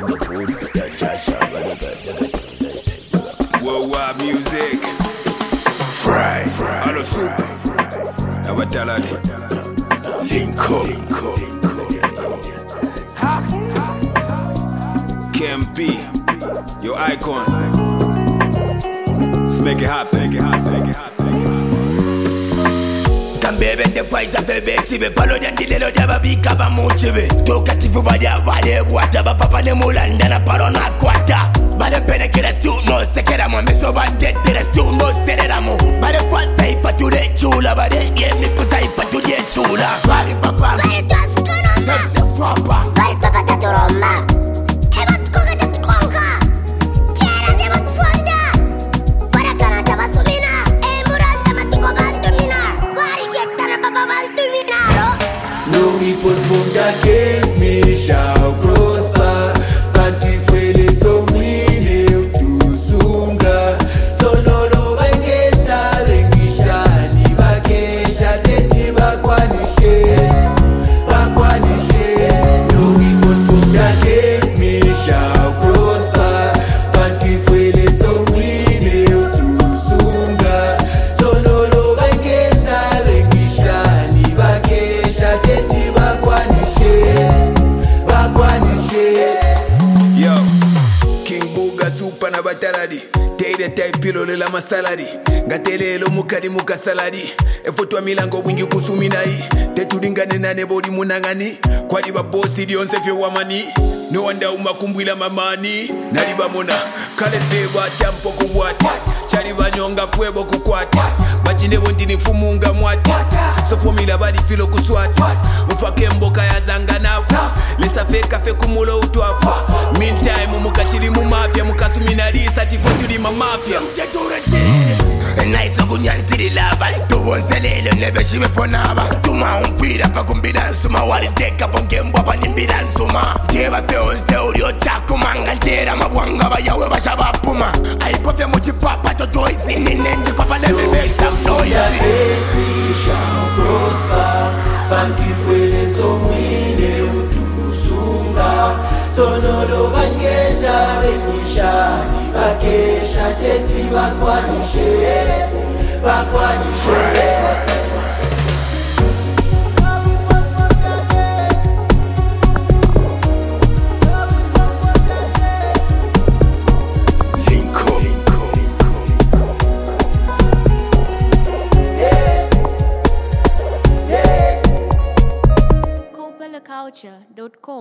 Worldwide music. Fry. Allo super. Abataladi. Linko. KMP. Your icon. Let's make it happen. Bebe te fight a febe sibe palo nyandile lo daba bika ba muchibe toka tifu badia vale wata ba papa ne mulanda na palo na kwata bale pene kira stu no sekera mo meso bande tere stu no serera mo bale fata ifatu de chula bale ye mi kusa ifatu de chula bale papa bale toskono se fapa bale papa tatoroma eba tkoga de tkonga kera de bot fonda para kana taba subina e muranta matiko bantumina no weapon formed against me shall prosper. Country fele so mwine utusunga. Sono lo bangesa bengisha ni bakesha teti bakwanishe. No weapon formed against me shall prosper. Country fele so mwine utusunga. Sono lo bangesa bengisha ni bakesha teti Yo, King Buga super na bataladi. Teide type pilo la masaladi. Ngatele lo mukadi muka saladi. Efotwa milango wingi kusuminai. Tetudingane na nebodi munangani. Kwadi ba bosi di onse fe wamani. No wonder umakumbwila mamani. Naliba mona kale feba tampo kuwati. Chari banyonga fuebo kukwati. Bachine bondini fumunga mwati. So formula badi filo kuswati. Mfake mboka ya zanga nafu. Lisa feka fe kumulo utwafu. Meantime mukachiri mu mafia mukasuminari satifoti di mafia. Nice kunyan pirila bantu wonselele nebe shibe fonaba tuma umpira pa kumbila suma wali teka ponke mbwa nimbila suma keba pe onse urio chako mangantera mabwanga bayawe bashaba puma aipofya muchipapa to toisi ninenje kwa pale make some noise. We shall prosper. Bantu fele so mwine utusunga. Sono lo bangesa bengisha ni bakesha teti bakwanishe. CoPelaCulture.com